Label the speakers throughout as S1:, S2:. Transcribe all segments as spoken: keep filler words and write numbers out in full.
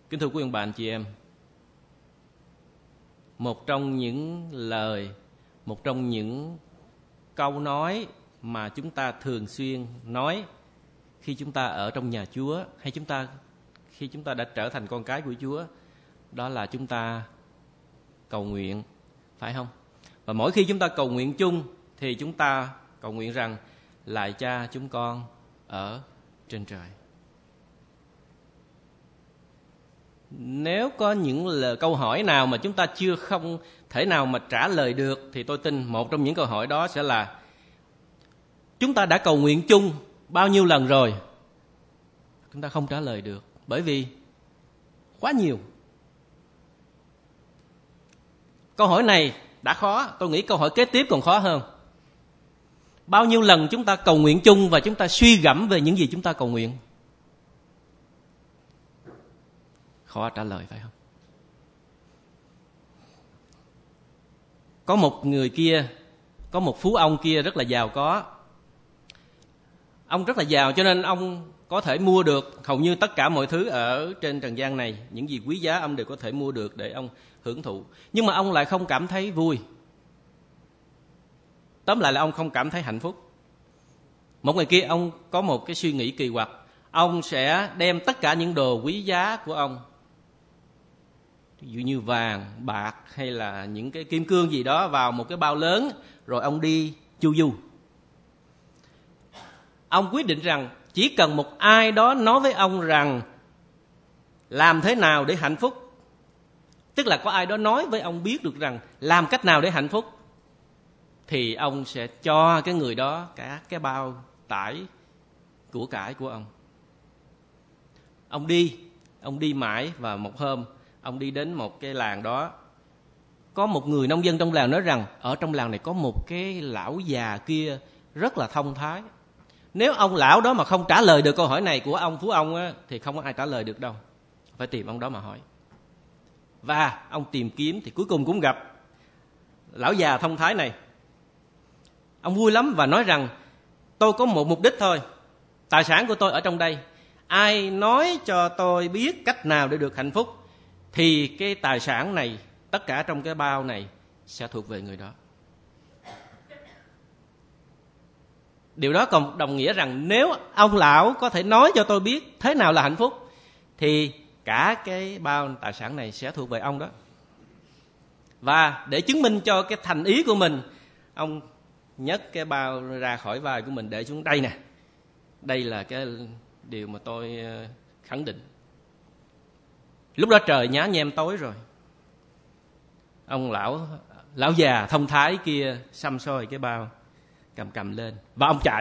S1: Kính thưa quý ông bà anh chị em, một trong những lời, một trong những câu nói mà chúng ta thường xuyên nói khi chúng ta ở trong nhà Chúa, hay chúng ta khi chúng ta đã trở thành con cái của Chúa, đó là chúng ta cầu nguyện, phải không? Và mỗi khi chúng ta cầu nguyện chung thì chúng ta cầu nguyện rằng: lạy Cha chúng con ở trên trời. Nếu có những lời, câu hỏi nào mà chúng ta chưa không thể nào mà trả lời được, thì tôi tin một trong những câu hỏi đó sẽ là: chúng ta đã cầu nguyện chung bao nhiêu lần rồi? Chúng ta không trả lời được, bởi vì quá nhiều. Câu hỏi này đã khó, tôi nghĩ câu hỏi kế tiếp còn khó hơn. Bao nhiêu lần chúng ta cầu nguyện chung và chúng ta suy gẫm về những gì chúng ta cầu nguyện? Khó trả lời, phải không? Có một người kia, có một phú ông kia rất là giàu có. Ông rất là giàu cho nên ông có thể mua được hầu như tất cả mọi thứ ở trên trần gian này. Những gì quý giá ông đều có thể mua được để ông hưởng thụ. Nhưng mà ông lại không cảm thấy vui. Tóm lại là ông không cảm thấy hạnh phúc. Một ngày kia ông có một cái suy nghĩ kỳ quặc. Ông sẽ đem tất cả những đồ quý giá của ông, ví dụ như vàng, bạc hay là những cái kim cương gì đó, vào một cái bao lớn, rồi ông đi chu du. Ông quyết định rằng chỉ cần một ai đó nói với ông rằng làm thế nào để hạnh phúc, tức là có ai đó nói với ông biết được rằng làm cách nào để hạnh phúc, thì ông sẽ cho cái người đó cả cái bao tải của cải của ông. Ông đi, ông đi mãi, và một hôm ông đi đến một cái làng đó. Có một người nông dân trong làng nói rằng ở trong làng này có một cái lão già kia rất là thông thái. Nếu ông lão đó mà không trả lời được câu hỏi này của ông phú ông á, thì không có ai trả lời được đâu. Phải tìm ông đó mà hỏi. Và ông tìm kiếm thì cuối cùng cũng gặp lão già thông thái này. Ông vui lắm và nói rằng: tôi có một mục đích thôi, tài sản của tôi ở trong đây. Ai nói cho tôi biết cách nào để được hạnh phúc thì cái tài sản này, tất cả trong cái bao này sẽ thuộc về người đó. Điều đó còn đồng nghĩa rằng nếu ông lão có thể nói cho tôi biết thế nào là hạnh phúc thì cả cái bao tài sản này sẽ thuộc về ông đó. Và để chứng minh cho cái thành ý của mình, ông nhấc cái bao ra khỏi vai của mình để xuống đây nè. Đây là cái điều mà tôi khẳng định. Lúc đó trời nhá nhem tối rồi. Ông lão lão già thông thái kia xăm soi cái bao, cầm cầm lên và ông chạy.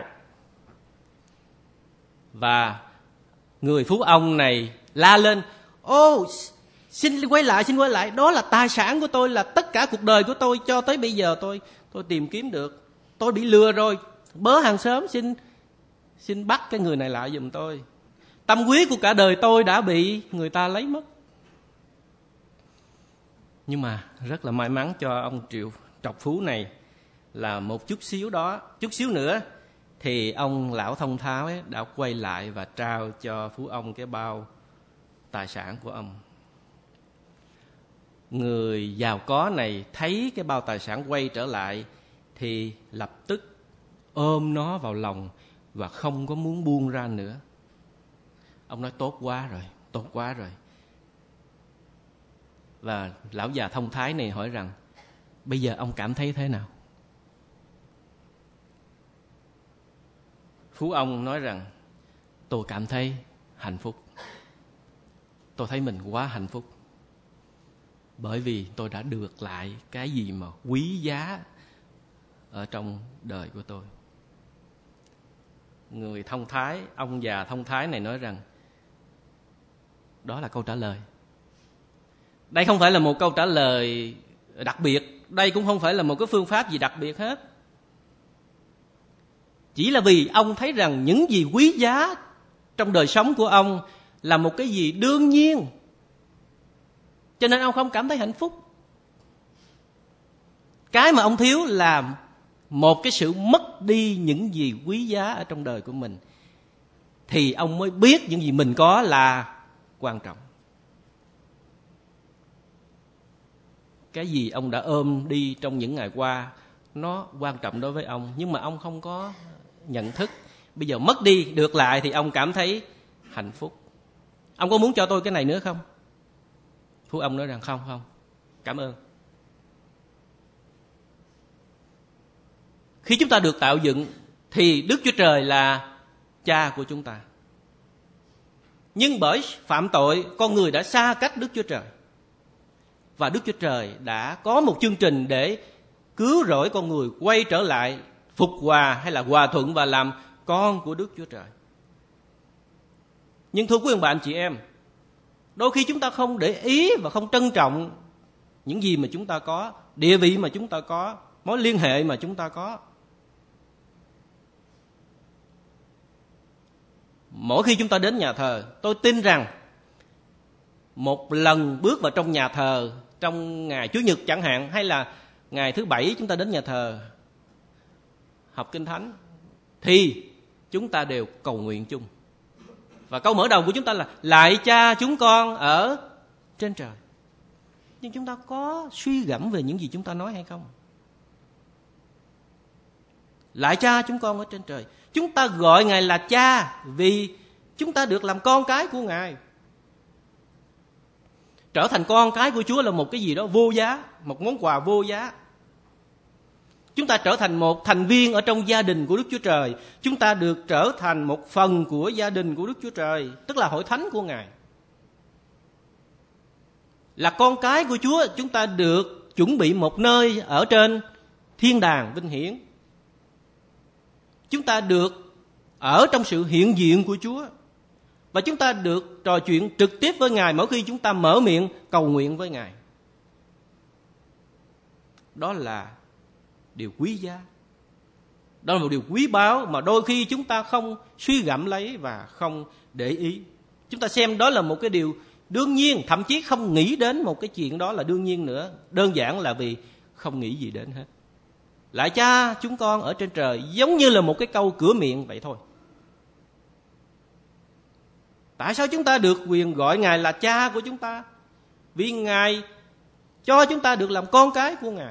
S1: Và người phú ông này la lên: ô, xin quay lại, xin quay lại, đó là tài sản của tôi, là tất cả cuộc đời của tôi cho tới bây giờ tôi tôi tìm kiếm được. Tôi bị lừa rồi, bớ hàng xóm, xin xin bắt cái người này lại giùm tôi. Tâm quý của cả đời tôi đã bị người ta lấy mất. Nhưng mà rất là may mắn cho ông triệu trọc phú này là một chút xíu đó, chút xíu nữa thì ông lão thông tháo ấy đã quay lại và trao cho phú ông cái bao tài sản của ông. Người giàu có này thấy cái bao tài sản quay trở lại thì lập tức ôm nó vào lòng và không có muốn buông ra nữa. Ông nói: tốt quá rồi, tốt quá rồi. Và lão già thông thái này hỏi rằng: bây giờ ông cảm thấy thế nào? Phú ông nói rằng: tôi cảm thấy hạnh phúc. Tôi thấy mình quá hạnh phúc, bởi vì tôi đã được lại cái gì mà quý giá ở trong đời của tôi. Người thông thái, ông già thông thái này nói rằng đó là câu trả lời. Đây không phải là một câu trả lời đặc biệt, đây cũng không phải là một cái phương pháp gì đặc biệt hết. Chỉ là vì ông thấy rằng những gì quý giá trong đời sống của ông là một cái gì đương nhiên, cho nên ông không cảm thấy hạnh phúc. Cái mà ông thiếu là một cái sự mất đi những gì quý giá ở trong đời của mình, thì ông mới biết những gì mình có là quan trọng. cái gì ông đã ôm đi trong những ngày qua nó quan trọng đối với ông, nhưng mà ông không có nhận thức. Bây giờ mất đi được lại thì ông cảm thấy hạnh phúc. Ông có muốn cho tôi cái này nữa không? Phú ông nói rằng không, không, cảm ơn. Khi chúng ta được tạo dựng thì Đức Chúa Trời là cha của chúng ta. Nhưng bởi phạm tội, con người đã xa cách Đức Chúa Trời. Và Đức Chúa Trời đã có một chương trình để cứu rỗi con người quay trở lại phục hòa hay là hòa thuận và làm con của Đức Chúa Trời. Nhưng thưa quý ông bà anh chị em, đôi khi chúng ta không để ý và không trân trọng những gì mà chúng ta có, địa vị mà chúng ta có, mối liên hệ mà chúng ta có. Mỗi khi chúng ta đến nhà thờ, tôi tin rằng một lần bước vào trong nhà thờ trong ngày Chủ nhật chẳng hạn, hay là ngày thứ bảy chúng ta đến nhà thờ học Kinh Thánh, thì chúng ta đều cầu nguyện chung. Và câu mở đầu của chúng ta là lạy Cha chúng con ở trên trời. Nhưng chúng ta có suy gẫm về những gì chúng ta nói hay không? Lạy Cha chúng con ở trên trời. Chúng ta gọi Ngài là Cha vì chúng ta được làm con cái của Ngài. Trở thành con cái của Chúa là một cái gì đó vô giá, một món quà vô giá. Chúng ta trở thành một thành viên ở trong gia đình của Đức Chúa Trời. Chúng ta được trở thành một phần của gia đình của Đức Chúa Trời, tức là hội thánh của Ngài. Là con cái của Chúa, chúng ta được chuẩn bị một nơi ở trên thiên đàng vinh hiển. Chúng ta được ở trong sự hiện diện của Chúa. Và chúng ta được trò chuyện trực tiếp với Ngài mỗi khi chúng ta mở miệng cầu nguyện với Ngài. Đó là điều quý giá. Đó là một điều quý báu mà đôi khi chúng ta không suy gẫm lấy và không để ý. Chúng ta xem đó là một cái điều đương nhiên, thậm chí không nghĩ đến một cái chuyện đó là đương nhiên nữa. Đơn giản là vì không nghĩ gì đến hết. Lạy Cha chúng con ở trên trời giống như là một cái câu cửa miệng vậy thôi. Tại sao chúng ta được quyền gọi Ngài là Cha của chúng ta? Vì Ngài cho chúng ta được làm con cái của Ngài.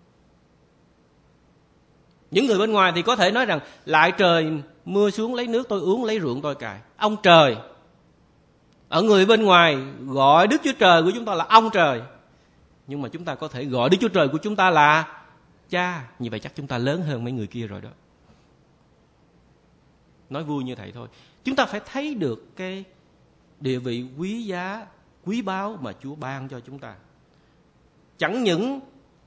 S1: Những người bên ngoài thì có thể nói rằng lạy trời mưa xuống lấy nước tôi uống, lấy ruộng tôi cày. Ông trời. Ở người bên ngoài gọi Đức Chúa Trời của chúng ta là ông trời. Nhưng mà chúng ta có thể gọi Đức Chúa Trời của chúng ta là Cha. Như vậy chắc chúng ta lớn hơn mấy người kia rồi đó. Nói vui như vậy thôi. Chúng ta phải thấy được cái địa vị quý giá, quý báu mà Chúa ban cho chúng ta. Chẳng những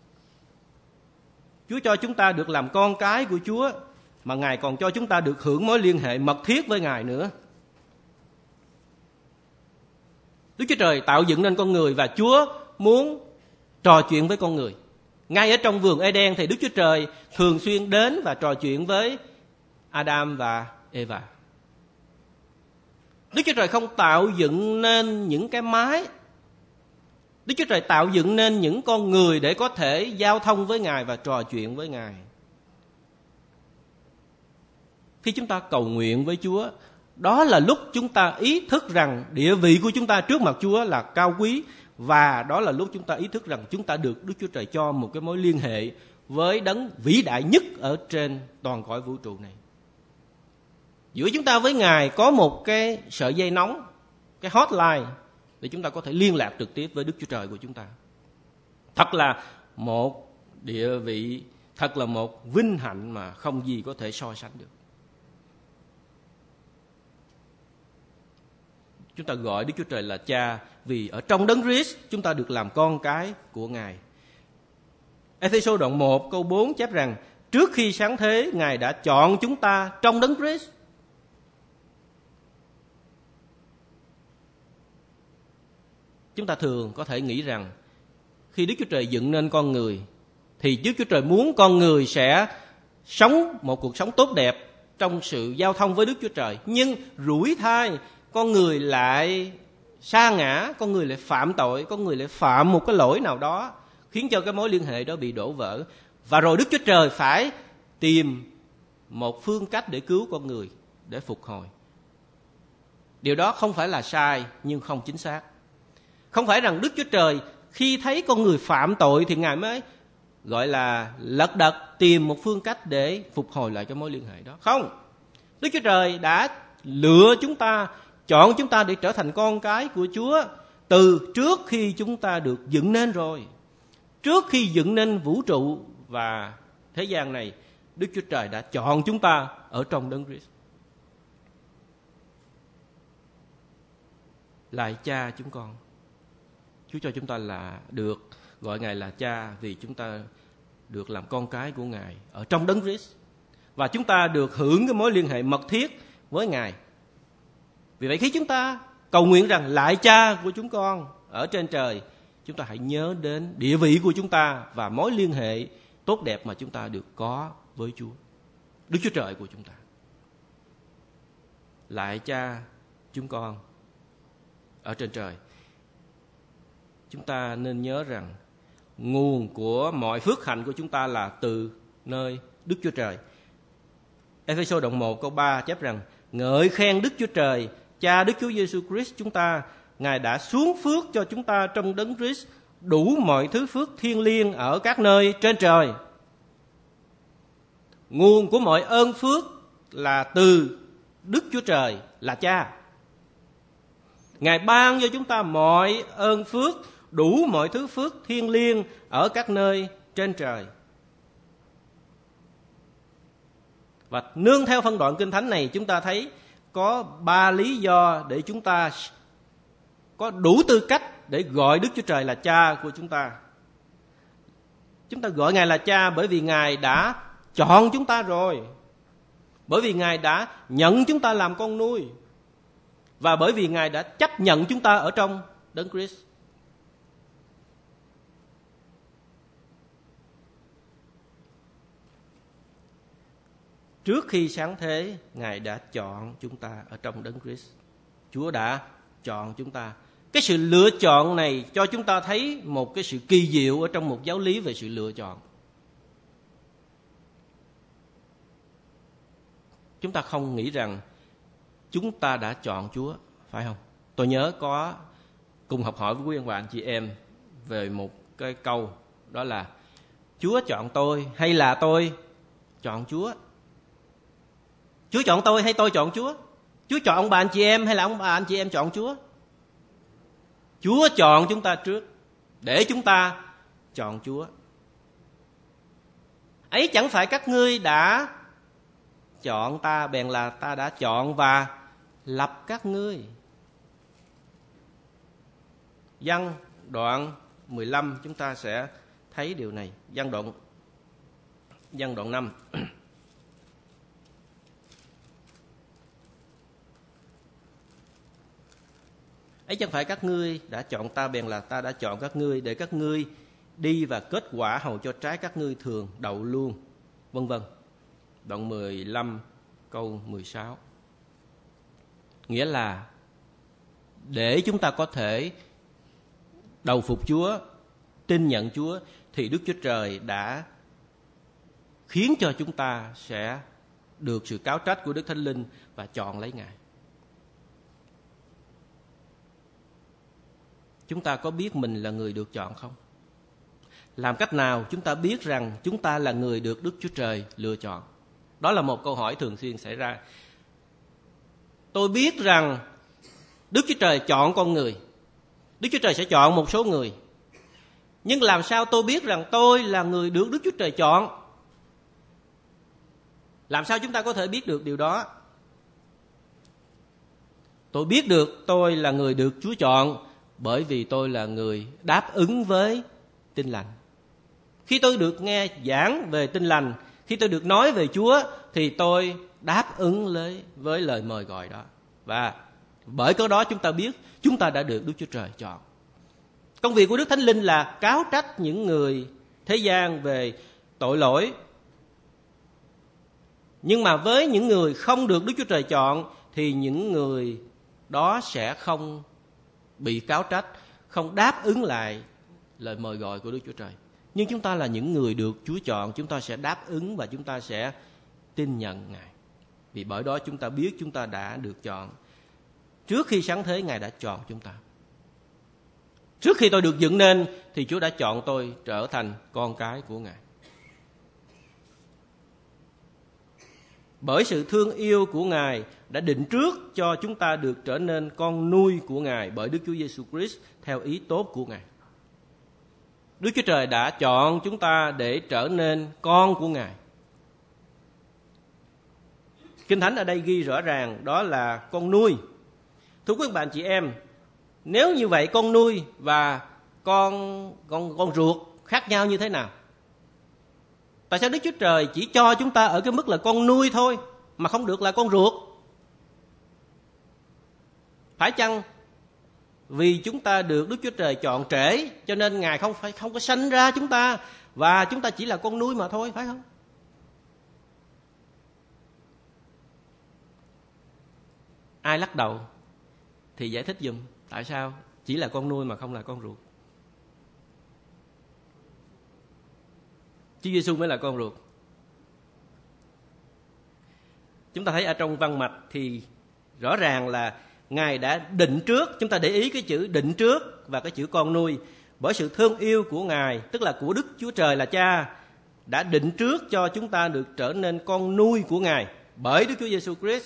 S1: Chúa cho chúng ta được làm con cái của Chúa, mà Ngài còn cho chúng ta được hưởng mối liên hệ mật thiết với Ngài nữa. Đức Chúa Trời tạo dựng nên con người và Chúa muốn trò chuyện với con người. Ngay ở trong vườn Eden thì Đức Chúa Trời thường xuyên đến và trò chuyện với Adam và Eva. Đức Chúa Trời không tạo dựng nên những cái máy. Đức Chúa Trời tạo dựng nên những con người để có thể giao thông với Ngài và trò chuyện với Ngài. Khi chúng ta cầu nguyện với Chúa, đó là lúc chúng ta ý thức rằng địa vị của chúng ta trước mặt Chúa là cao quý. Và đó là lúc chúng ta ý thức rằng chúng ta được Đức Chúa Trời cho một cái mối liên hệ với đấng vĩ đại nhất ở trên toàn cõi vũ trụ này. Giữa chúng ta với Ngài có một cái sợi dây nóng, cái hotline, để chúng ta có thể liên lạc trực tiếp với Đức Chúa Trời của chúng ta. Thật là một địa vị, thật là một vinh hạnh mà không gì có thể so sánh được. Chúng ta gọi Đức Chúa Trời là Cha vì ở trong Đấng Christ chúng ta được làm con cái của Ngài. Ê-phê-sô đoạn một câu bốn chép rằng trước khi sáng thế Ngài đã chọn chúng ta trong Đấng Christ. Chúng ta thường có thể nghĩ rằng khi Đức Chúa Trời dựng nên con người thì Đức Chúa Trời muốn con người sẽ sống một cuộc sống tốt đẹp trong sự giao thông với Đức Chúa Trời. Nhưng rủi thai, con người lại sa ngã, con người lại phạm tội, con người lại phạm một cái lỗi nào đó khiến cho cái mối liên hệ đó bị đổ vỡ. Và rồi Đức Chúa Trời phải tìm một phương cách để cứu con người, để phục hồi. Điều đó không phải là sai nhưng không chính xác. Không phải rằng Đức Chúa Trời Khi thấy con người phạm tội thì Ngài mới gọi là lật đật tìm một phương cách để phục hồi lại cái mối liên hệ đó. Không, Đức Chúa Trời đã lựa chúng ta, chọn chúng ta để trở thành con cái của Chúa từ trước khi chúng ta được dựng nên rồi. Trước khi dựng nên vũ trụ và thế gian này, Đức Chúa Trời đã chọn chúng ta ở trong Đấng Christ. Lạy Cha chúng con, Chúa cho chúng ta là được gọi Ngài là Cha vì chúng ta được làm con cái của Ngài ở trong Đấng Christ. Và chúng ta được hưởng cái mối liên hệ mật thiết với Ngài. Vì vậy khi chúng ta cầu nguyện rằng lạy Cha của chúng con ở trên trời, chúng ta hãy nhớ đến địa vị của chúng ta và mối liên hệ tốt đẹp mà chúng ta được có với Chúa, Đức Chúa Trời của chúng ta. Lạy Cha chúng con ở trên trời, chúng ta nên nhớ rằng nguồn của mọi phước hạnh của chúng ta là từ nơi Đức Chúa Trời. Ê-phê-sô đoạn một câu ba chép rằng: ngợi khen Đức Chúa Trời, Cha Đức Chúa Giêsu Christ chúng ta, Ngài đã xuống phước cho chúng ta trong Đấng Christ đủ mọi thứ phước thiêng liêng ở các nơi trên trời. Nguồn của mọi ơn phước là từ Đức Chúa Trời là Cha. Ngài ban cho chúng ta mọi ơn phước, đủ mọi thứ phước thiêng liêng ở các nơi trên trời. Và nương theo phân đoạn Kinh Thánh này, chúng ta thấy có ba lý do để chúng ta có đủ tư cách để gọi Đức Chúa Trời là Cha của chúng ta. Chúng ta gọi Ngài là Cha bởi vì Ngài đã chọn chúng ta rồi, bởi vì Ngài đã nhận chúng ta làm con nuôi, và bởi vì Ngài đã chấp nhận chúng ta ở trong Đấng Christ. Trước khi sáng thế, Ngài đã chọn chúng ta ở trong Đấng Christ. Chúa đã chọn chúng ta. Cái sự lựa chọn này cho chúng ta thấy một cái sự kỳ diệu ở trong một giáo lý về sự lựa chọn. Chúng ta không nghĩ rằng chúng ta đã chọn Chúa, phải không? Tôi nhớ có cùng học hỏi với quý ông bà anh chị em về một cái câu, đó là Chúa chọn tôi hay là tôi chọn Chúa? Chúa chọn tôi hay tôi chọn Chúa? Chúa chọn ông bà anh chị em hay là ông bà anh chị em chọn Chúa? Chúa chọn chúng ta trước để chúng ta chọn Chúa. Ấy chẳng phải các ngươi đã chọn ta, bèn là ta đã chọn và lập các ngươi. Giăng đoạn mười lăm chúng ta sẽ thấy điều này. Giăng đoạn Giăng đoạn năm. Ấy chẳng phải các ngươi đã chọn ta, bèn là ta đã chọn các ngươi để các ngươi đi và kết quả hầu cho trái các ngươi thường đậu luôn, vân vân. Đoạn mười lăm câu mười sáu. Nghĩa là để chúng ta có thể đầu phục Chúa, tin nhận Chúa, thì Đức Chúa Trời đã khiến cho chúng ta sẽ được sự cáo trách của Đức Thánh Linh và chọn lấy Ngài. Chúng ta có biết mình là người được chọn không? Làm cách nào chúng ta biết rằng chúng ta là người được Đức Chúa Trời lựa chọn? Đó là một câu hỏi thường xuyên xảy ra. Tôi biết rằng Đức Chúa Trời chọn con người. Đức Chúa Trời sẽ chọn một số người. Nhưng làm sao tôi biết rằng tôi là người được Đức Chúa Trời chọn? Làm sao chúng ta có thể biết được điều đó? Tôi biết được tôi là người được Chúa chọn bởi vì tôi là người đáp ứng với tin lành. Khi tôi được nghe giảng về tin lành, khi tôi được nói về Chúa, thì tôi đáp ứng với, với lời mời gọi đó. Và bởi có đó chúng ta biết chúng ta đã được Đức Chúa Trời chọn. Công việc của Đức Thánh Linh là cáo trách những người thế gian về tội lỗi. Nhưng mà với những người không được Đức Chúa Trời chọn, thì những người đó sẽ không bị cáo trách, không đáp ứng lại lời mời gọi của Đức Chúa Trời. Nhưng chúng ta là những người được Chúa chọn, chúng ta sẽ đáp ứng và chúng ta sẽ tin nhận Ngài. Vì bởi đó chúng ta biết chúng ta đã được chọn. Trước khi sáng thế, Ngài đã chọn chúng ta. Trước khi tôi được dựng nên thì Chúa đã chọn tôi trở thành con cái của Ngài. Bởi sự thương yêu của Ngài đã định trước cho chúng ta được trở nên con nuôi của Ngài bởi Đức Chúa Giêsu Christ theo ý tốt của Ngài. Đức Chúa Trời đã chọn chúng ta để trở nên con của Ngài. Kinh Thánh ở đây ghi rõ ràng đó là con nuôi. Thưa quý bạn chị em, nếu như vậy con nuôi và con con con ruột khác nhau như thế nào? Tại sao Đức Chúa Trời chỉ cho chúng ta ở cái mức là con nuôi thôi mà không được là con ruột? Phải chăng vì chúng ta được Đức Chúa Trời chọn trễ cho nên Ngài không phải không có sanh ra chúng ta và chúng ta chỉ là con nuôi mà thôi, phải không? Ai lắc đầu thì giải thích giùm tại sao chỉ là con nuôi mà không là con ruột. Chúa Giêsu mới là con ruột. Chúng ta thấy ở trong văn mạch thì rõ ràng là Ngài đã định trước, chúng ta để ý cái chữ định trước và cái chữ con nuôi. Bởi sự thương yêu của Ngài, tức là của Đức Chúa Trời là Cha, đã định trước cho chúng ta được trở nên con nuôi của Ngài bởi Đức Chúa Giêsu Christ.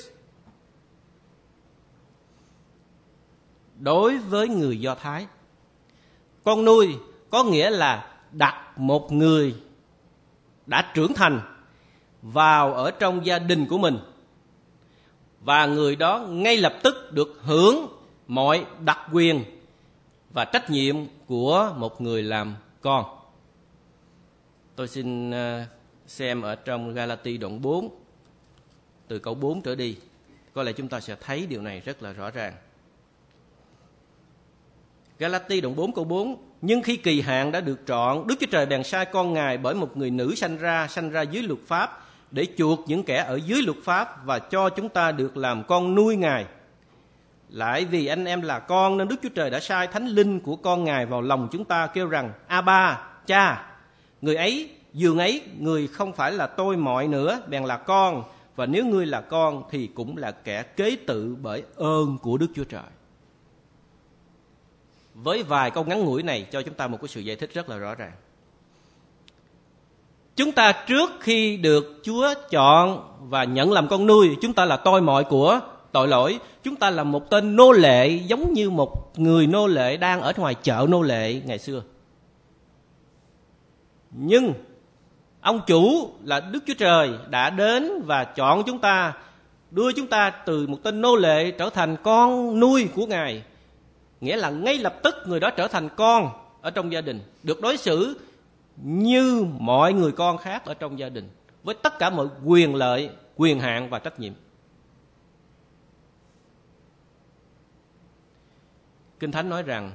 S1: Đối với người Do Thái, con nuôi có nghĩa là đặt một người đã trưởng thành vào ở trong gia đình của mình, và người đó ngay lập tức được hưởng mọi đặc quyền và trách nhiệm của một người làm con. Tôi xin xem ở trong Ga-la-ti đoạn bốn, từ câu bốn trở đi, có lẽ chúng ta sẽ thấy điều này rất là rõ ràng. Ga-la-ti đoạn bốn câu bốn: Nhưng khi kỳ hạn đã được trọn, Đức Chúa Trời bèn sai con Ngài bởi một người nữ sanh ra, sanh ra dưới luật pháp, để chuộc những kẻ ở dưới luật pháp và cho chúng ta được làm con nuôi Ngài. Lại vì anh em là con nên Đức Chúa Trời đã sai Thánh Linh của con Ngài vào lòng chúng ta, kêu rằng: A-ba, Cha. Người ấy, dường ấy, người không phải là tôi mọi nữa, bèn là con. Và nếu ngươi là con thì cũng là kẻ kế tự bởi ơn của Đức Chúa Trời. Với vài câu ngắn ngủi này cho chúng ta một cái sự giải thích rất là rõ ràng. Chúng ta trước khi được Chúa chọn và nhận làm con nuôi, chúng ta là tôi mọi của tội lỗi. Chúng ta là một tên nô lệ, giống như một người nô lệ đang ở ngoài chợ nô lệ ngày xưa. Nhưng ông chủ là Đức Chúa Trời đã đến và chọn chúng ta, đưa chúng ta từ một tên nô lệ trở thành con nuôi của Ngài. Nghĩa là ngay lập tức người đó trở thành con ở trong gia đình, được đối xử như mọi người con khác ở trong gia đình, với tất cả mọi quyền lợi, quyền hạn và trách nhiệm. Kinh Thánh nói rằng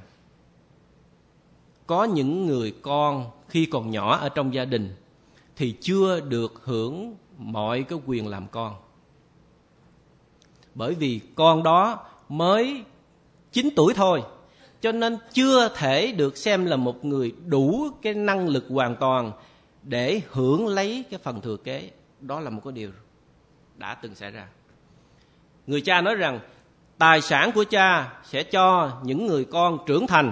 S1: có những người con khi còn nhỏ ở trong gia đình thì chưa được hưởng mọi cái quyền làm con, bởi vì con đó mới chín tuổi thôi, cho nên chưa thể được xem là một người đủ cái năng lực hoàn toàn để hưởng lấy cái phần thừa kế. Đó là một cái điều đã từng xảy ra. Người cha nói rằng tài sản của cha sẽ cho những người con trưởng thành,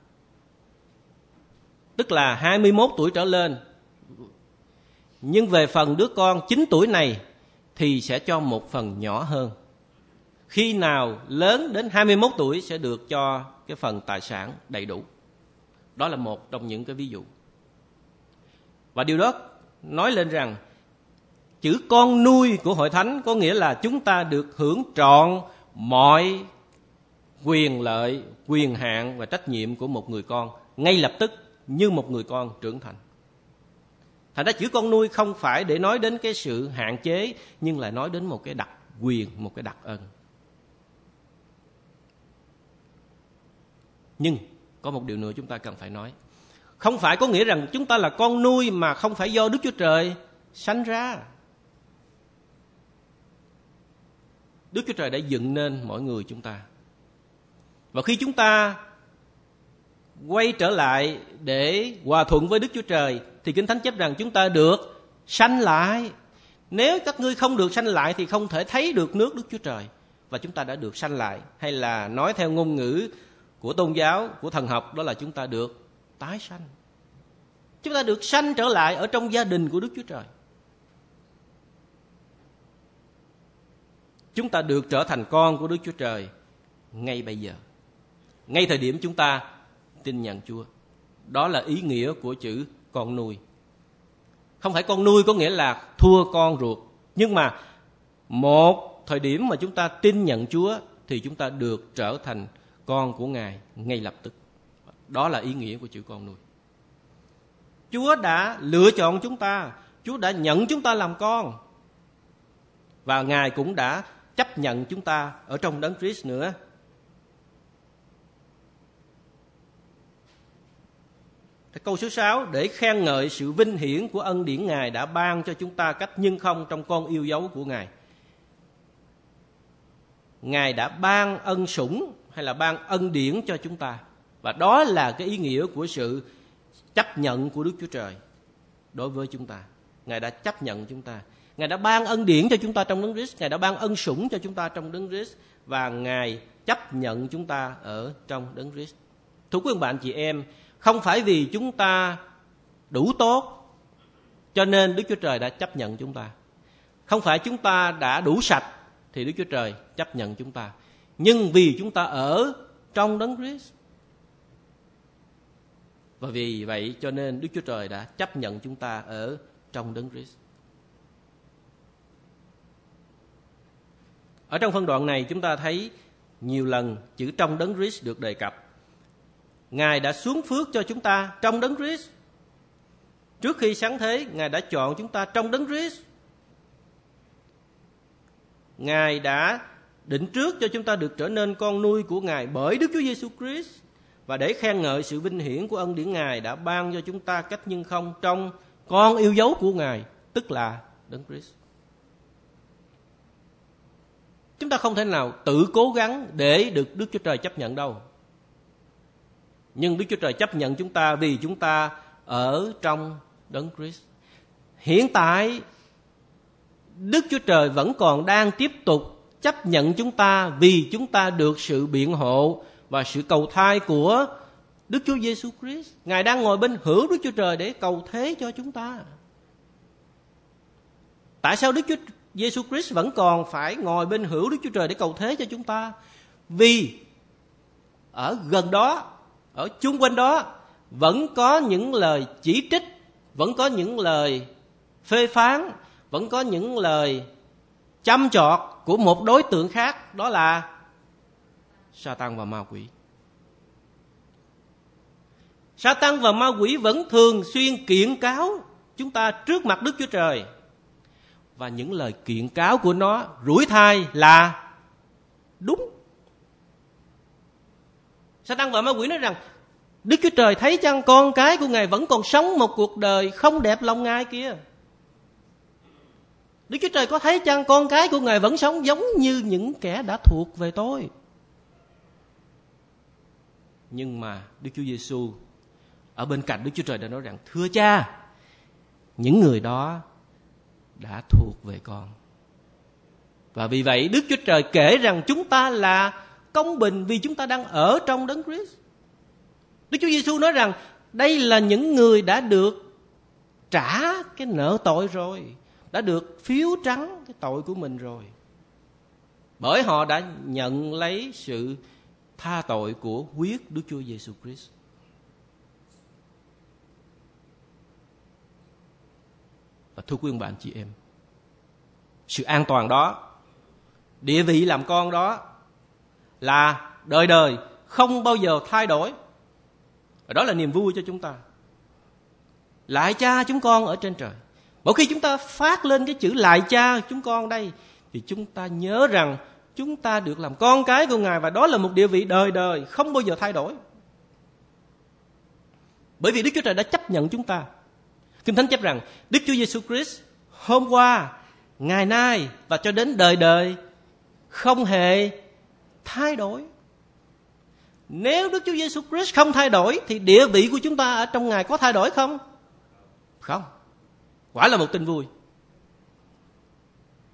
S1: tức là hai mươi mốt tuổi trở lên. Nhưng về phần đứa con chín tuổi này thì sẽ cho một phần nhỏ hơn. Khi nào lớn đến hai mươi mốt tuổi sẽ được cho cái phần tài sản đầy đủ. Đó là một trong những cái ví dụ. Và điều đó nói lên rằng chữ con nuôi của Hội Thánh có nghĩa là chúng ta được hưởng trọn mọi quyền lợi, quyền hạn và trách nhiệm của một người con ngay lập tức như một người con trưởng thành. Thành ra chữ con nuôi không phải để nói đến cái sự hạn chế, nhưng là nói đến một cái đặc quyền, một cái đặc ân. Nhưng có một điều nữa chúng ta cần phải nói. Không phải có nghĩa rằng chúng ta là con nuôi mà không phải do Đức Chúa Trời sanh ra. Đức Chúa Trời đã dựng nên mỗi người chúng ta. Và khi chúng ta quay trở lại để hòa thuận với Đức Chúa Trời thì Kinh Thánh chép rằng chúng ta được sanh lại. Nếu các ngươi không được sanh lại thì không thể thấy được nước Đức Chúa Trời. Và chúng ta đã được sanh lại. Hay là nói theo ngôn ngữ của tôn giáo, của thần học, đó là chúng ta được tái sanh. Chúng ta được sanh trở lại ở trong gia đình của Đức Chúa Trời. Chúng ta được trở thành con của Đức Chúa Trời ngay bây giờ, ngay thời điểm chúng ta tin nhận Chúa. Đó là ý nghĩa của chữ con nuôi. Không phải con nuôi có nghĩa là thua con ruột, nhưng mà một thời điểm mà chúng ta tin nhận Chúa thì chúng ta được trở thành con của Ngài ngay lập tức. Đó là ý nghĩa của chữ con nuôi. Chúa đã lựa chọn chúng ta, Chúa đã nhận chúng ta làm con, và Ngài cũng đã chấp nhận chúng ta ở trong Đấng Christ nữa. Câu số sáu, để khen ngợi sự vinh hiển của ân điển Ngài đã ban cho chúng ta cách nhân không trong con yêu dấu của Ngài. Ngài đã ban ân sủng hay là ban ân điển cho chúng ta. Và đó là cái ý nghĩa của sự chấp nhận của Đức Chúa Trời đối với chúng ta. Ngài đã chấp nhận chúng ta. Ngài đã ban ân điển cho chúng ta trong Đấng Christ. Ngài đã ban ân sủng cho chúng ta trong Đấng Christ. Và Ngài chấp nhận chúng ta ở trong Đấng Christ. Thưa quý ông bạn chị em, không phải vì chúng ta đủ tốt cho nên Đức Chúa Trời đã chấp nhận chúng ta. Không phải chúng ta đã đủ sạch thì Đức Chúa Trời chấp nhận chúng ta. Nhưng vì chúng ta ở trong Đấng Christ, và vì vậy cho nên Đức Chúa Trời đã chấp nhận chúng ta ở trong Đấng Christ. Ở trong phân đoạn này chúng ta thấy nhiều lần chữ trong Đấng Christ được đề cập. Ngài đã xuống phước cho chúng ta trong Đấng Christ. Trước khi sáng thế, Ngài đã chọn chúng ta trong Đấng Christ. Ngài đã định trước cho chúng ta được trở nên con nuôi của Ngài bởi Đức Chúa Giêsu Christ. Và để khen ngợi sự vinh hiển của ân điển Ngài đã ban cho chúng ta cách nhân không trong con yêu dấu của Ngài, tức là Đấng Christ. Chúng ta không thể nào tự cố gắng để được Đức Chúa Trời chấp nhận đâu. Nhưng Đức Chúa Trời chấp nhận chúng ta vì chúng ta ở trong Đấng Christ. Hiện tại, Đức Chúa Trời vẫn còn đang tiếp tục chấp nhận chúng ta vì chúng ta được sự biện hộ và sự cầu thai của Đức Chúa Giêsu Christ. Ngài đang ngồi bên hữu Đức Chúa Trời để cầu thế cho chúng ta. Tại sao Đức Chúa Giêsu Christ vẫn còn phải ngồi bên hữu Đức Chúa Trời để cầu thế cho chúng ta? Vì ở gần đó, ở chung quanh đó vẫn có những lời chỉ trích, vẫn có những lời phê phán, vẫn có những lời chăm chọt của một đối tượng khác, đó là Sa-tan và ma quỷ. Sa-tan và ma quỷ vẫn thường xuyên kiện cáo chúng ta trước mặt Đức Chúa Trời. Và những lời kiện cáo của nó rủi thai là đúng. Sa-tan và ma quỷ nói rằng Đức Chúa Trời thấy chăng con cái của Ngài vẫn còn sống một cuộc đời không đẹp lòng Ngài kia? Đức Chúa Trời có thấy chăng con cái của Ngài vẫn sống giống như những kẻ đã thuộc về tôi? Nhưng mà Đức Chúa Giêsu ở bên cạnh Đức Chúa Trời đã nói rằng: thưa Cha, những người đó đã thuộc về con. Và vì vậy Đức Chúa Trời kể rằng chúng ta là công bình vì chúng ta đang ở trong Đấng Christ. Đức Chúa Giêsu nói rằng đây là những người đã được trả cái nợ tội rồi, đã được phiếu trắng cái tội của mình rồi, bởi họ đã nhận lấy sự tha tội của huyết Đức Chúa Giêsu Christ. Và thưa quý ông bạn chị em, sự an toàn đó, địa vị làm con đó là đời đời không bao giờ thay đổi. Và đó là niềm vui cho chúng ta. Lại Cha chúng con ở trên trời. Mỗi khi chúng ta phát lên cái chữ lại Cha chúng con đây, thì chúng ta nhớ rằng chúng ta được làm con cái của Ngài, và đó là một địa vị đời đời không bao giờ thay đổi. Bởi vì Đức Chúa Trời đã chấp nhận chúng ta. Kinh Thánh chép rằng Đức Chúa Giêsu Christ hôm qua, ngày nay và cho đến đời đời không hề thay đổi. Nếu Đức Chúa Giêsu Christ không thay đổi thì địa vị của chúng ta ở trong Ngài có thay đổi không? Không. Quả là một tin vui.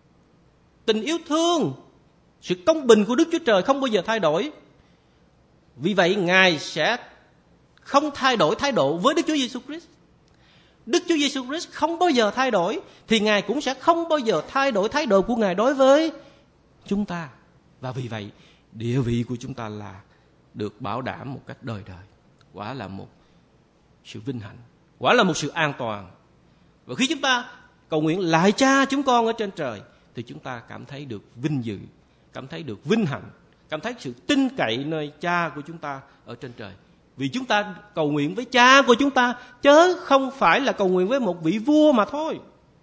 S1: Tình yêu thương, sự công bình của Đức Chúa Trời không bao giờ thay đổi. Vì vậy Ngài sẽ không thay đổi thái độ với Đức Chúa Giêsu Christ. Đức Chúa Giêsu Christ không bao giờ thay đổi, thì Ngài cũng sẽ không bao giờ thay đổi thái độ của Ngài đối với chúng ta. Và vì vậy địa vị của chúng ta là được bảo đảm một cách đời đời. Quả là một sự vinh hạnh, quả là một sự an toàn. Và khi chúng ta cầu nguyện lại Cha chúng con ở trên trời, thì chúng ta cảm thấy được vinh dự, cảm thấy được vinh hạnh, cảm thấy sự tin cậy nơi Cha của chúng ta ở trên trời. Vì chúng ta cầu nguyện với Cha của chúng ta, chớ không phải là cầu nguyện với một vị vua mà thôi.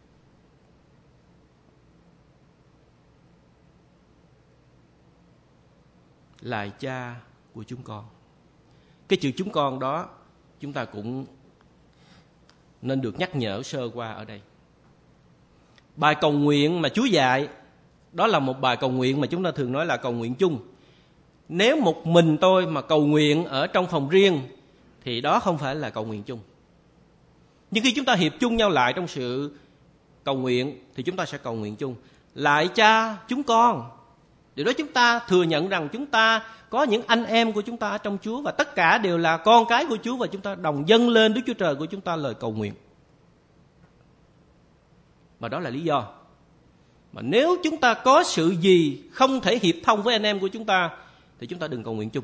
S1: Lạy Cha của chúng con. Cái chữ chúng con đó chúng ta cũng nên được nhắc nhở sơ qua ở đây. Bài cầu nguyện mà Chúa dạy, đó là một bài cầu nguyện mà chúng ta thường nói là cầu nguyện chung. Nếu một mình tôi mà cầu nguyện ở trong phòng riêng thì đó không phải là cầu nguyện chung. Nhưng khi chúng ta hiệp chung nhau lại trong sự cầu nguyện thì chúng ta sẽ cầu nguyện chung. Lạy Cha chúng con. Điều đó chúng ta thừa nhận rằng chúng ta có những anh em của chúng ta ở trong Chúa, và tất cả đều là con cái của Chúa, và chúng ta đồng dâng lên Đức Chúa Trời của chúng ta lời cầu nguyện. Và đó là lý do mà nếu chúng ta có sự gì không thể hiệp thông với anh em của chúng ta thì chúng ta đừng cầu nguyện chung.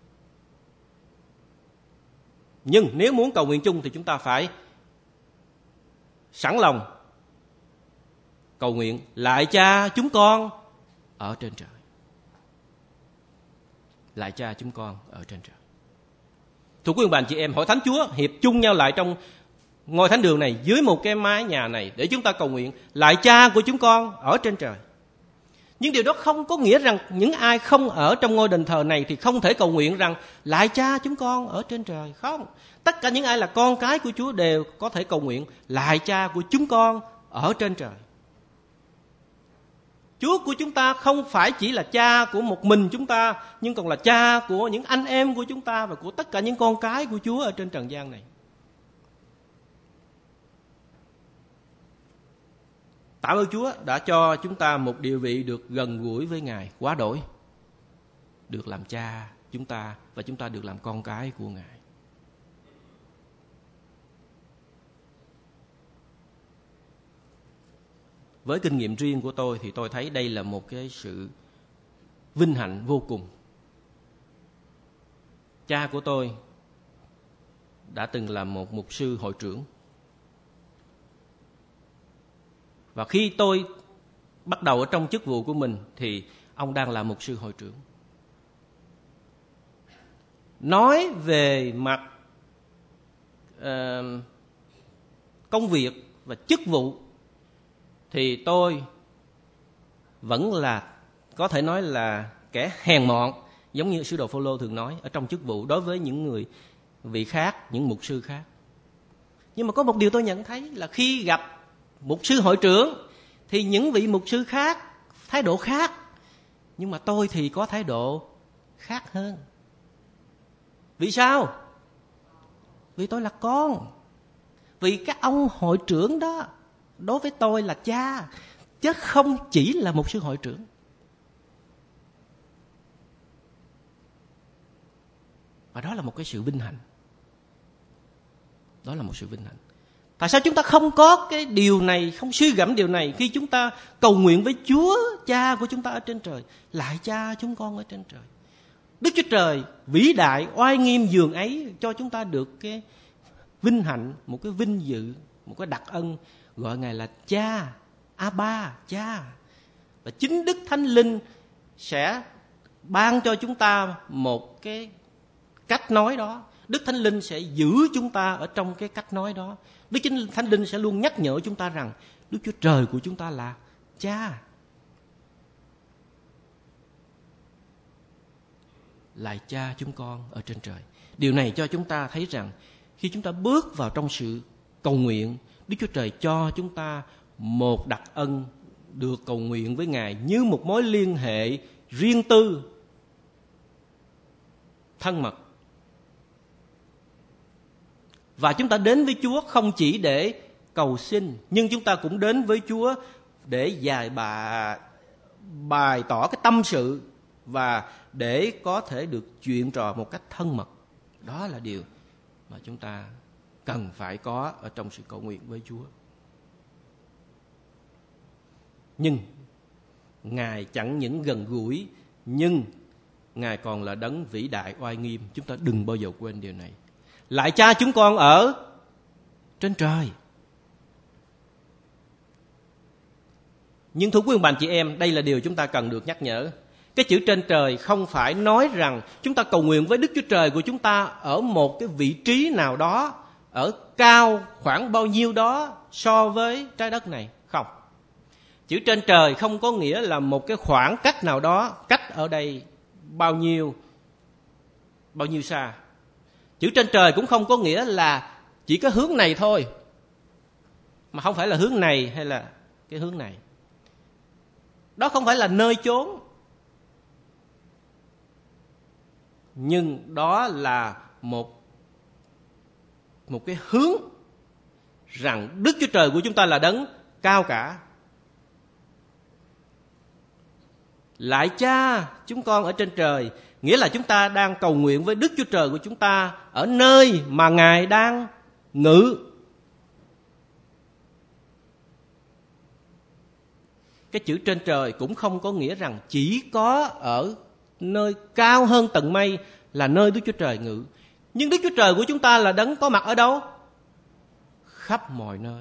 S1: Nhưng nếu muốn cầu nguyện chung thì chúng ta phải sẵn lòng cầu nguyện lạy Cha chúng con ở trên trời. Lạy Cha chúng con ở trên trời. Thưa quý ông bà chị em, hội thánh Chúa hiệp chung nhau lại trong ngôi thánh đường này, dưới một cái mái nhà này, để chúng ta cầu nguyện lạy Cha của chúng con ở trên trời. Nhưng điều đó không có nghĩa rằng những ai không ở trong ngôi đền thờ này thì không thể cầu nguyện rằng lạy Cha chúng con ở trên trời. Không, tất cả những ai là con cái của Chúa đều có thể cầu nguyện lạy Cha của chúng con ở trên trời. Chúa của chúng ta không phải chỉ là Cha của một mình chúng ta, nhưng còn là Cha của những anh em của chúng ta và của tất cả những con cái của Chúa ở trên trần gian này. Tạ ơn Chúa đã cho chúng ta một địa vị được gần gũi với Ngài quá đổi, được làm Cha chúng ta và chúng ta được làm con cái của Ngài. Với kinh nghiệm riêng của tôi thì tôi thấy đây là một cái sự vinh hạnh vô cùng. Cha của tôi đã từng là một mục sư hội trưởng. Và khi tôi bắt đầu ở trong chức vụ của mình thì ông đang là mục sư hội trưởng. Nói về mặt uh, công việc và chức vụ thì tôi vẫn là có thể nói là kẻ hèn mọn, giống như sứ đồ Phôlô thường nói ở trong chức vụ đối với những người vị khác, những mục sư khác. Nhưng mà có một điều tôi nhận thấy là khi gặp mục sư hội trưởng thì những vị mục sư khác thái độ khác, nhưng mà tôi thì có thái độ khác hơn. Vì sao? Vì tôi là con. Vì các ông hội trưởng đó đối với tôi là cha, chứ không chỉ là mục sư hội trưởng. Và đó là một cái sự vinh hạnh. Đó là một sự vinh hạnh. Tại sao chúng ta không có cái điều này, không suy gẫm điều này khi chúng ta cầu nguyện với Chúa Cha của chúng ta ở trên trời? Lạy Cha chúng con ở trên trời. Đức Chúa Trời vĩ đại oai nghiêm dường ấy cho chúng ta được cái vinh hạnh, một cái vinh dự, một cái đặc ân gọi Ngài là Cha, Abba, Cha. Và chính Đức Thánh Linh sẽ ban cho chúng ta một cái cách nói đó. Đức Thánh Linh sẽ giữ chúng ta ở trong cái cách nói đó. Đức Thánh Linh sẽ luôn nhắc nhở chúng ta rằng Đức Chúa Trời của chúng ta là Cha. Lạy Cha chúng con ở trên trời. Điều này cho chúng ta thấy rằng khi chúng ta bước vào trong sự cầu nguyện, Đức Chúa Trời cho chúng ta một đặc ân được cầu nguyện với Ngài như một mối liên hệ riêng tư, thân mật. Và chúng ta đến với Chúa không chỉ để cầu xin, nhưng chúng ta cũng đến với Chúa để giải bà, bày tỏ cái tâm sự và để có thể được chuyện trò một cách thân mật. Đó là điều mà chúng ta cần phải có ở trong sự cầu nguyện với Chúa. Nhưng Ngài chẳng những gần gũi, nhưng Ngài còn là đấng vĩ đại oai nghiêm. Chúng ta đừng bao giờ quên điều này. Lại Cha chúng con ở trên trời. Nhưng thưa quý ông bà chị em, đây là điều chúng ta cần được nhắc nhở. Cái chữ trên trời không phải nói rằng chúng ta cầu nguyện với Đức Chúa Trời của chúng ta ở một cái vị trí nào đó, ở cao khoảng bao nhiêu đó so với trái đất này. Không. Chữ trên trời không có nghĩa là một cái khoảng cách nào đó, cách ở đây bao nhiêu, bao nhiêu xa. Chữ trên trời cũng không có nghĩa là chỉ có hướng này thôi, mà không phải là hướng này hay là cái hướng này. Đó không phải là nơi chốn, nhưng đó là một một cái hướng rằng Đức Chúa Trời của chúng ta là đấng cao cả. Lại Cha chúng con ở trên trời, nghĩa là chúng ta đang cầu nguyện với Đức Chúa Trời của chúng ta ở nơi mà Ngài đang ngự. Cái chữ trên trời cũng không có nghĩa rằng chỉ có ở nơi cao hơn tầng mây là nơi Đức Chúa Trời ngự. Nhưng Đức Chúa Trời của chúng ta là đấng có mặt ở đâu? Khắp mọi nơi.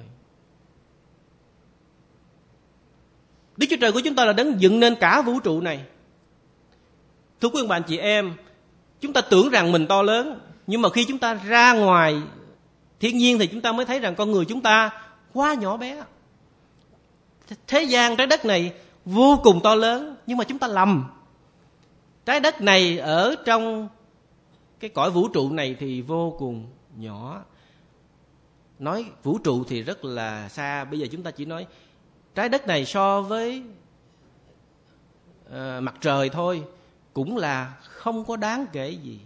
S1: Đức Chúa Trời của chúng ta là đấng dựng nên cả vũ trụ này. Thưa quý ông bà anh chị em, chúng ta tưởng rằng mình to lớn, nhưng mà khi chúng ta ra ngoài thiên nhiên thì chúng ta mới thấy rằng con người chúng ta quá nhỏ bé. Thế gian trái đất này vô cùng to lớn, nhưng mà chúng ta lầm. Trái đất này ở trong cái cõi vũ trụ này thì vô cùng nhỏ. Nói vũ trụ thì rất là xa. Bây giờ chúng ta chỉ nói trái đất này so với uh, mặt trời thôi cũng là không có đáng kể gì.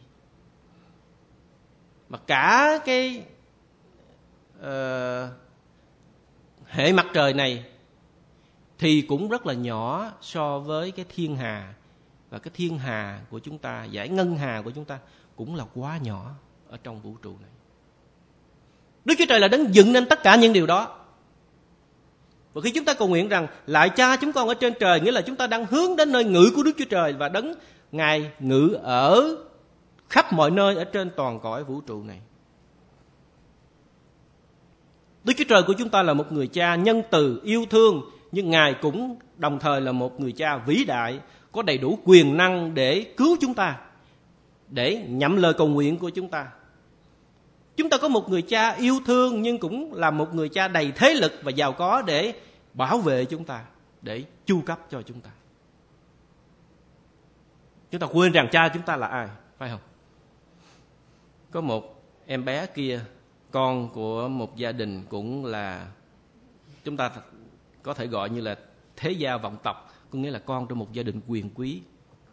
S1: Mà cả cái uh, hệ mặt trời này thì cũng rất là nhỏ so với cái thiên hà. Và cái thiên hà của chúng ta, dải ngân hà của chúng ta cũng là quá nhỏ ở trong vũ trụ này. Đức Chúa Trời là đấng dựng nên tất cả những điều đó. Và khi chúng ta cầu nguyện rằng lại Cha chúng con ở trên trời, nghĩa là chúng ta đang hướng đến nơi ngự của Đức Chúa Trời, và đấng Ngài ngự ở khắp mọi nơi ở trên toàn cõi vũ trụ này. Đức Chúa Trời của chúng ta là một người cha nhân từ, yêu thương, nhưng Ngài cũng đồng thời là một người cha vĩ đại, có đầy đủ quyền năng để cứu chúng ta, để nhậm lời cầu nguyện của chúng ta. Chúng ta có một người cha yêu thương, nhưng cũng là một người cha đầy thế lực và giàu có để bảo vệ chúng ta, để chu cấp cho chúng ta. Chúng ta quên rằng cha chúng ta là ai, phải không? Có một em bé kia, con của một gia đình cũng là, chúng ta có thể gọi như là thế gia vọng tộc, có nghĩa là con trong một gia đình quyền quý.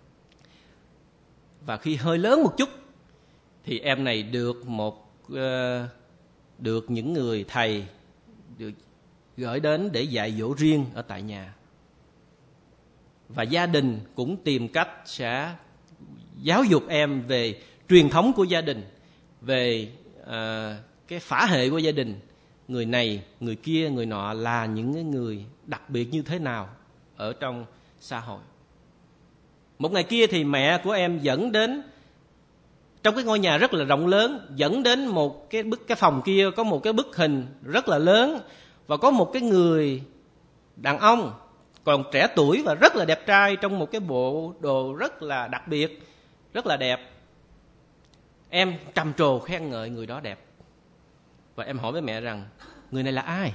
S1: Và khi hơi lớn một chút thì em này được một uh, được những người thầy được gửi đến để dạy dỗ riêng ở tại nhà. Và gia đình cũng tìm cách sẽ giáo dục em về truyền thống của gia đình, về uh, cái phả hệ của gia đình. Người này, người kia, người nọ là những người đặc biệt như thế nào ở trong xã hội. Một ngày kia thì mẹ của em dẫn đến, trong cái ngôi nhà rất là rộng lớn, dẫn đến một cái bức cái phòng kia có một cái bức hình rất là lớn, và có một cái người đàn ông còn trẻ tuổi và rất là đẹp trai trong một cái bộ đồ rất là đặc biệt, rất là đẹp. Em trầm trồ khen ngợi người đó đẹp. Và em hỏi với mẹ rằng người này là ai?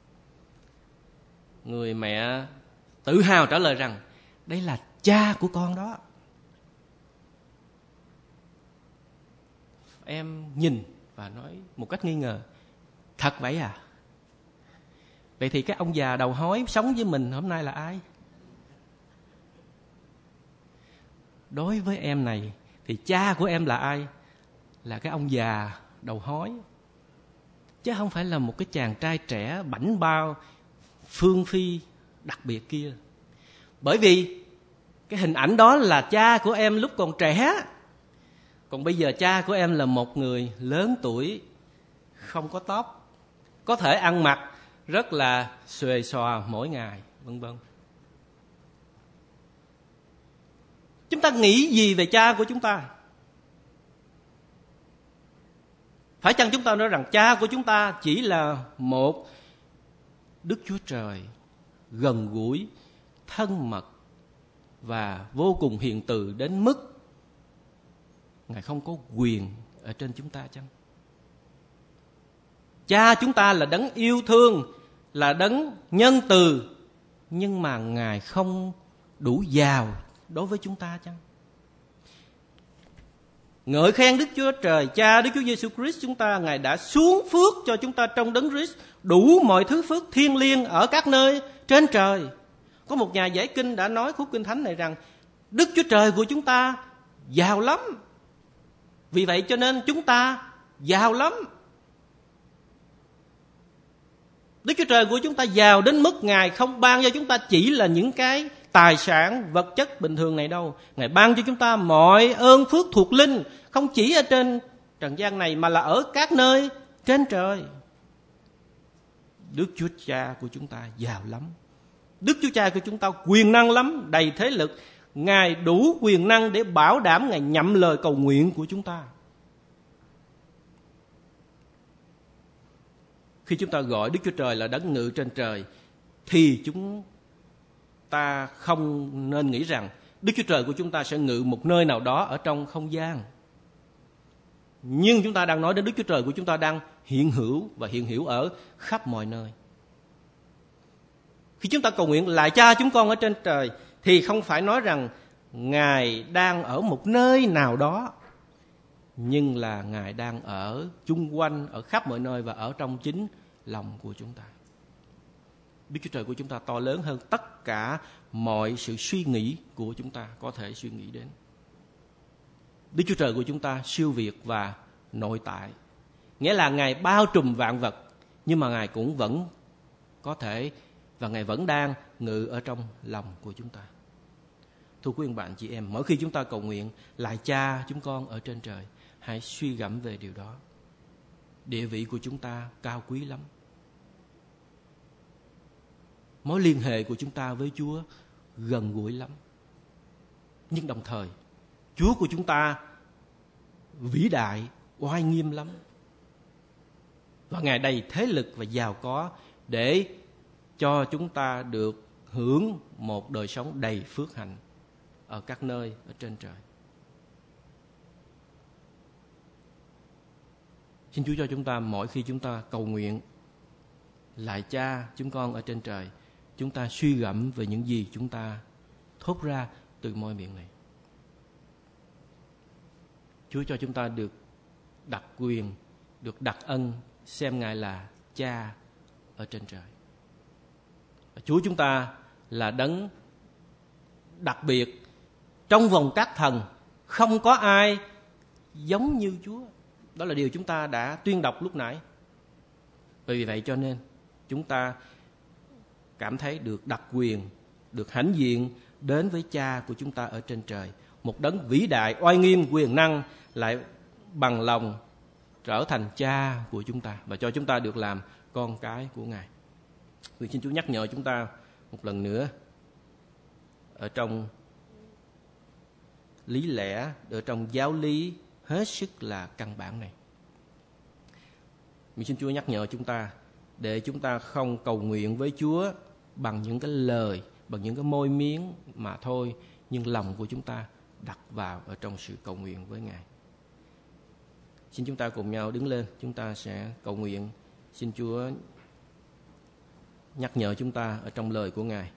S1: Người mẹ tự hào trả lời rằng đây là cha của con đó. Em nhìn và nói một cách nghi ngờ, thật vậy à? Vậy thì cái ông già đầu hói sống với mình hôm nay là ai? Đối với em này thì cha của em là ai? Là cái ông già đầu hói, chứ không phải là một cái chàng trai trẻ bảnh bao phương phi đặc biệt kia. Bởi vì Cái hình ảnh đó là cha của em lúc còn trẻ. Còn bây giờ cha của em là một người lớn tuổi, không có tóc, có thể ăn mặc rất là xuề xòa mỗi ngày, vân vân. Chúng ta nghĩ gì về cha của chúng ta? Phải chăng chúng ta nói rằng cha của chúng ta chỉ là một Đức Chúa Trời gần gũi, thân mật và vô cùng hiền từ đến mức Ngài không có quyền ở trên chúng ta chăng? Cha chúng ta là đấng yêu thương, là đấng nhân từ, nhưng mà Ngài không đủ giàu đối với chúng ta chăng? Ngợi khen Đức Chúa Trời, Cha Đức Chúa Giêsu Christ chúng ta, Ngài đã xuống phước cho chúng ta trong đấng Christ đủ mọi thứ phước thiêng liêng ở các nơi trên trời. Có một nhà giải kinh đã nói khúc kinh thánh này rằng Đức Chúa Trời của chúng ta giàu lắm. Vì vậy cho nên chúng ta giàu lắm. Đức Chúa Trời của chúng ta giàu đến mức Ngài không ban cho chúng ta chỉ là những cái tài sản vật chất bình thường này đâu. Ngài ban cho chúng ta mọi ơn phước thuộc linh, không chỉ ở trên trần gian này mà là ở các nơi trên trời. Đức Chúa Cha của chúng ta giàu lắm. Đức Chúa Cha của chúng ta quyền năng lắm, đầy thế lực. Ngài đủ quyền năng để bảo đảm Ngài nhậm lời cầu nguyện của chúng ta. Khi chúng ta gọi Đức Chúa Trời là đấng ngự trên trời, thì chúng ta không nên nghĩ rằng Đức Chúa Trời của chúng ta sẽ ngự một nơi nào đó ở trong không gian. Nhưng chúng ta đang nói đến Đức Chúa Trời của chúng ta đang hiện hữu và hiện hữu ở khắp mọi nơi. Khi chúng ta cầu nguyện lại Cha chúng con ở trên trời, thì không phải nói rằng Ngài đang ở một nơi nào đó, nhưng là Ngài đang ở chung quanh, ở khắp mọi nơi và ở trong chính lòng của chúng ta. Đức Chúa Trời của chúng ta to lớn hơn tất cả mọi sự suy nghĩ của chúng ta có thể suy nghĩ đến. Đức Chúa Trời của chúng ta siêu việt và nội tại, nghĩa là Ngài bao trùm vạn vật, nhưng mà Ngài cũng vẫn có thể và Ngài vẫn đang ngự ở trong lòng của chúng ta. Thưa quý ông bạn chị em, mỗi khi chúng ta cầu nguyện lại Cha chúng con ở trên trời, hãy suy gẫm về điều đó. Địa vị của chúng ta cao quý lắm. Mối liên hệ của chúng ta với Chúa gần gũi lắm. Nhưng đồng thời, Chúa của chúng ta vĩ đại, oai nghiêm lắm. Và Ngài đầy thế lực và giàu có để cho chúng ta được hưởng một đời sống đầy phước hạnh ở các nơi ở trên trời. Xin Chúa cho chúng ta mỗi khi chúng ta cầu nguyện lại Cha chúng con ở trên trời, chúng ta suy gẫm về những gì chúng ta thốt ra từ môi miệng này. Chúa cho chúng ta được đặc quyền, được đặc ân xem Ngài là Cha ở trên trời. Chúa chúng ta là đấng đặc biệt. Trong vòng các thần không có ai giống như Chúa. Đó là điều chúng ta đã tuyên đọc lúc nãy. Vì vậy cho nên chúng ta cảm thấy được đặc quyền, được hãnh diện đến với Cha của chúng ta ở trên trời. Một đấng vĩ đại, oai nghiêm, quyền năng lại bằng lòng trở thành Cha của chúng ta và cho chúng ta được làm con cái của Ngài. Vì xin Chúa nhắc nhở chúng ta một lần nữa ở trong lý lẽ, ở trong giáo lý hết sức là căn bản này. Mình xin Chúa nhắc nhở chúng ta để chúng ta không cầu nguyện với Chúa bằng những cái lời, bằng những cái môi miếng mà thôi, nhưng lòng của chúng ta đặt vào ở trong sự cầu nguyện với Ngài. Xin chúng ta cùng nhau đứng lên, chúng ta sẽ cầu nguyện. Xin Chúa nhắc nhở chúng ta ở trong lời của Ngài.